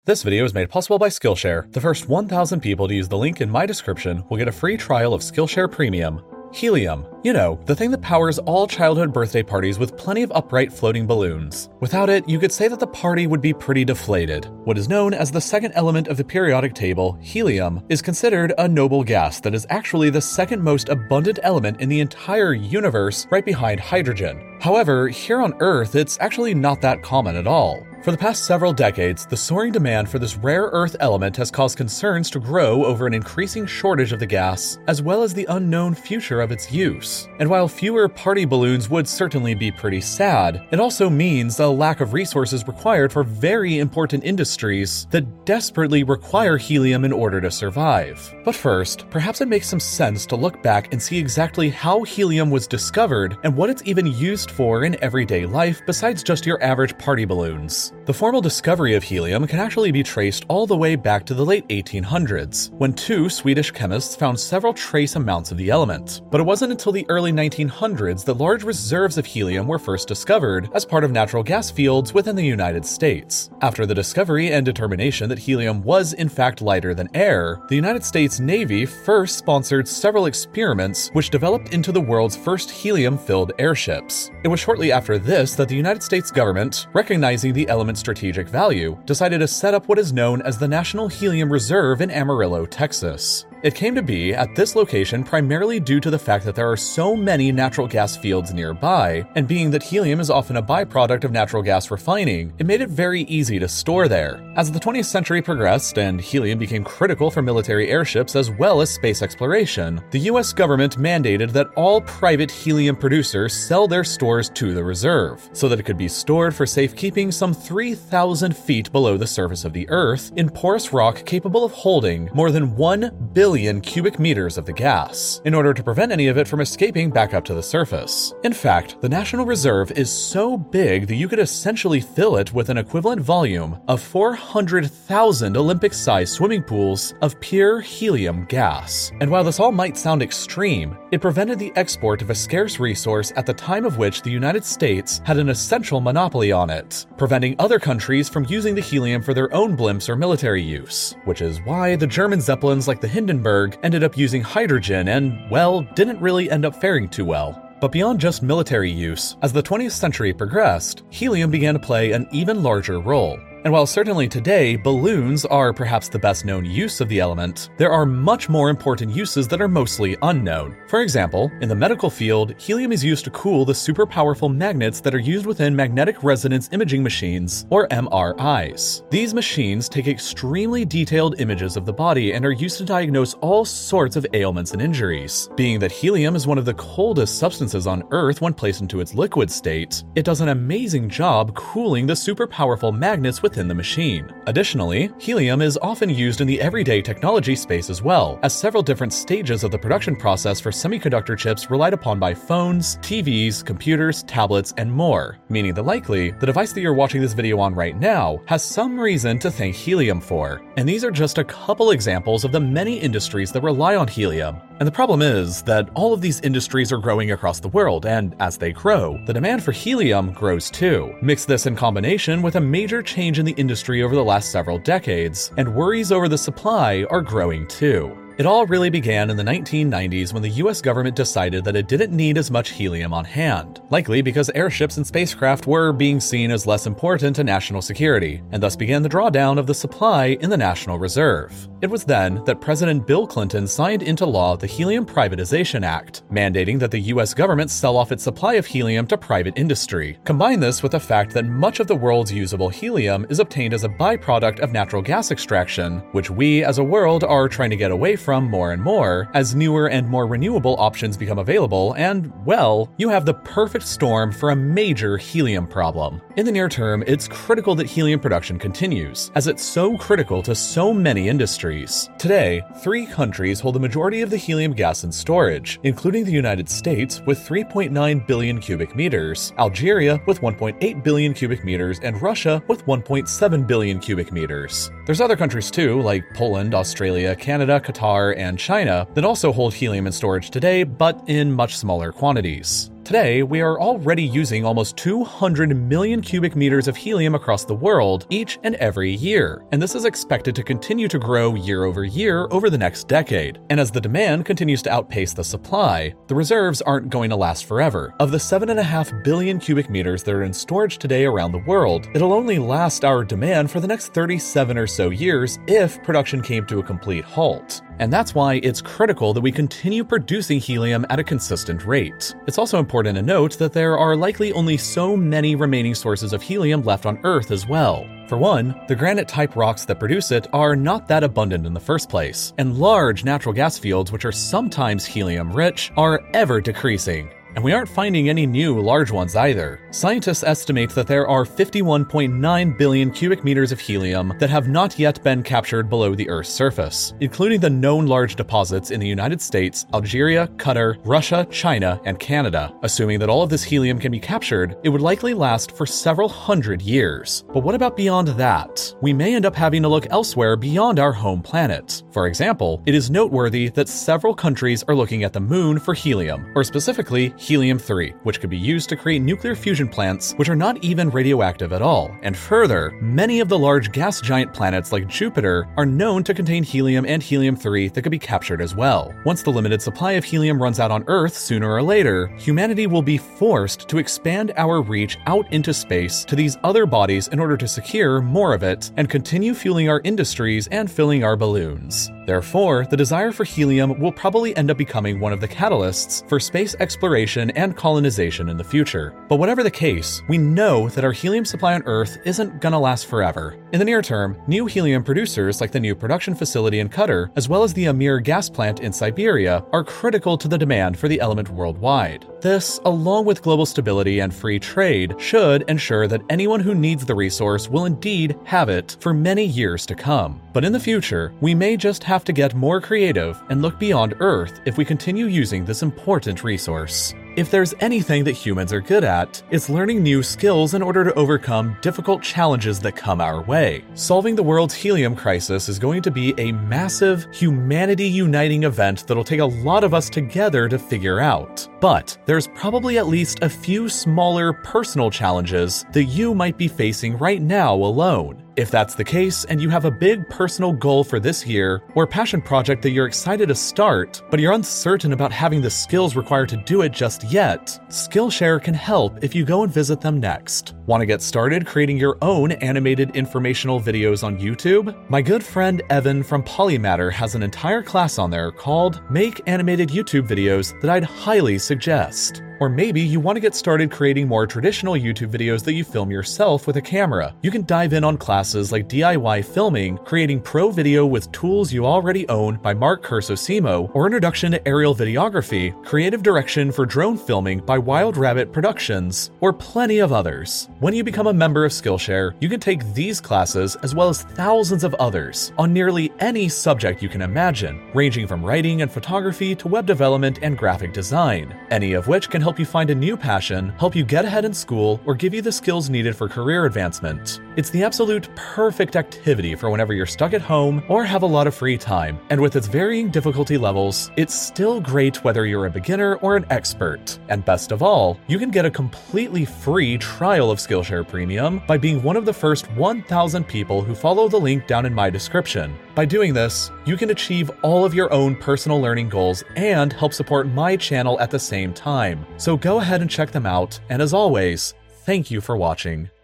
This video is made possible by Skillshare. The first 1,000 people to use the link in my description will get a free trial of Skillshare Premium. Helium. You know, the thing that powers all childhood birthday parties with plenty of upright floating balloons. Without it, you could say that the party would be pretty deflated. What is known as the second element of the periodic table, helium, is considered a noble gas that is actually the second most abundant element in the entire universe, right behind hydrogen. However, here on Earth, it's actually not that common at all. For the past several decades, the soaring demand for this rare earth element has caused concerns to grow over an increasing shortage of the gas, as well as the unknown future of its use. And while fewer party balloons would certainly be pretty sad, it also means a lack of resources required for very important industries that desperately require helium in order to survive. But first, perhaps it makes some sense to look back and see exactly how helium was discovered and what it's even used for in everyday life besides just your average party balloons. The formal discovery of helium can actually be traced all the way back to the late 1800s, when two Swedish chemists found several trace amounts of the element. But it wasn't until the early 1900s that large reserves of helium were first discovered as part of natural gas fields within the United States. After the discovery and determination that helium was in fact lighter than air, the United States Navy first sponsored several experiments which developed into the world's first helium-filled airships. It was shortly after this that the United States government, recognizing the element's strategic value, decided to set up what is known as the National Helium Reserve in Amarillo, Texas. It came to be at this location primarily due to the fact that there are so many natural gas fields nearby, and being that helium is often a byproduct of natural gas refining, it made it very easy to store there. As the 20th century progressed and helium became critical for military airships as well as space exploration, the US government mandated that all private helium producers sell their stores to the reserve, so that it could be stored for safekeeping some 3,000 feet below the surface of the Earth in porous rock capable of holding more than 1 billion cubic meters of the gas, in order to prevent any of it from escaping back up to the surface. In fact, the National Reserve is so big that you could essentially fill it with an equivalent volume of 400,000 Olympic-sized swimming pools of pure helium gas. And while this all might sound extreme, it prevented the export of a scarce resource at the time of which the United States had an essential monopoly on it, preventing other countries from using the helium for their own blimps or military use, which is why the German Zeppelins like the Hindenburg ended up using hydrogen and, well, didn't really end up faring too well. But beyond just military use, as the 20th century progressed, helium began to play an even larger role. And while certainly today, balloons are perhaps the best known use of the element, there are much more important uses that are mostly unknown. For example, in the medical field, helium is used to cool the super powerful magnets that are used within magnetic resonance imaging machines, or MRIs. These machines take extremely detailed images of the body and are used to diagnose all sorts of ailments and injuries. Being that helium is one of the coldest substances on Earth when placed into its liquid state, it does an amazing job cooling the super powerful magnets within the machine. Additionally, helium is often used in the everyday technology space as well, as several different stages of the production process for semiconductor chips relied upon by phones, TVs, computers, tablets, and more, meaning that likely the device that you're watching this video on right now has some reason to thank helium for. And these are just a couple examples of the many industries that rely on helium. And the problem is that all of these industries are growing across the world, and as they grow, the demand for helium grows too. Mix this in combination with a major change in the industry over the last several decades, and worries over the supply are growing too. It all really began in the 1990s when the US government decided that it didn't need as much helium on hand, likely because airships and spacecraft were being seen as less important to national security, and thus began the drawdown of the supply in the National Reserve. It was then that President Bill Clinton signed into law the Helium Privatization Act, mandating that the US government sell off its supply of helium to private industry. Combine this with the fact that much of the world's usable helium is obtained as a byproduct of natural gas extraction, which we as a world are trying to get away from more and more as newer and more renewable options become available, and, well, you have the perfect storm for a major helium problem. In the near term, it's critical that helium production continues, as it's so critical to so many industries. Today, 3 countries hold the majority of the helium gas in storage, including the United States with 3.9 billion cubic meters, Algeria with 1.8 billion cubic meters, and Russia with 1.7 billion cubic meters. There's other countries too, like Poland, Australia, Canada, Qatar, and China, that also hold helium in storage today, but in much smaller quantities. Today, we are already using almost 200 million cubic meters of helium across the world each and every year, and this is expected to continue to grow year over year over the next decade. And as the demand continues to outpace the supply, the reserves aren't going to last forever. Of the 7.5 billion cubic meters that are in storage today around the world, it'll only last our demand for the next 37 or so years if production came to a complete halt. And that's why it's critical that we continue producing helium at a consistent rate. It's also important to note that there are likely only so many remaining sources of helium left on Earth as well. For one, the granite-type rocks that produce it are not that abundant in the first place, and large natural gas fields, which are sometimes helium-rich, are ever decreasing. And we aren't finding any new large ones either. Scientists estimate that there are 51.9 billion cubic meters of helium that have not yet been captured below the Earth's surface, including the known large deposits in the United States, Algeria, Qatar, Russia, China, and Canada. Assuming that all of this helium can be captured, it would likely last for several hundred years. But what about beyond that? We may end up having to look elsewhere beyond our home planet. For example, it is noteworthy that several countries are looking at the moon for helium, or specifically helium-3, which could be used to create nuclear fusion plants which are not even radioactive at all. And further, many of the large gas giant planets like Jupiter are known to contain helium and helium-3 that could be captured as well. Once the limited supply of helium runs out on Earth sooner or later, humanity will be forced to expand our reach out into space to these other bodies in order to secure more of it and continue fueling our industries and filling our balloons. Therefore, the desire for helium will probably end up becoming one of the catalysts for space exploration and colonization in the future. But whatever the case, we know that our helium supply on Earth isn't gonna last forever. In the near term, new helium producers like the new production facility in Qatar, as well as the Amir gas plant in Siberia, are critical to the demand for the element worldwide. This, along with global stability and free trade, should ensure that anyone who needs the resource will indeed have it for many years to come. But in the future, we may just have to get more creative and look beyond Earth if we continue using this important resource. If there's anything that humans are good at, it's learning new skills in order to overcome difficult challenges that come our way. Solving the world's helium crisis is going to be a massive, humanity-uniting event that'll take a lot of us together to figure out. But there's probably at least a few smaller personal challenges that you might be facing right now alone. If that's the case, and you have a big personal goal for this year, or passion project that you're excited to start, but you're uncertain about having the skills required to do it just yet, Skillshare can help if you go and visit them next. Want to get started creating your own animated informational videos on YouTube? My good friend Evan from Polymatter has an entire class on there called Make Animated YouTube Videos that I'd highly suggest. Or maybe you want to get started creating more traditional YouTube videos that you film yourself with a camera. You can dive in on classes like DIY filming, creating pro video with tools you already own by Mark Cursosimo, or Introduction to Aerial Videography, creative direction for drone filming by Wild Rabbit Productions, or plenty of others. When you become a member of Skillshare, you can take these classes as well as thousands of others on nearly any subject you can imagine, ranging from writing and photography to web development and graphic design, any of which can help you find a new passion, help you get ahead in school, or give you the skills needed for career advancement. It's the absolute perfect activity for whenever you're stuck at home or have a lot of free time, and with its varying difficulty levels, it's still great whether you're a beginner or an expert. And best of all, you can get a completely free trial of Skillshare Premium by being one of the first 1,000 people who follow the link down in my description. By doing this, you can achieve all of your own personal learning goals and help support my channel at the same time. So go ahead and check them out, and as always, thank you for watching.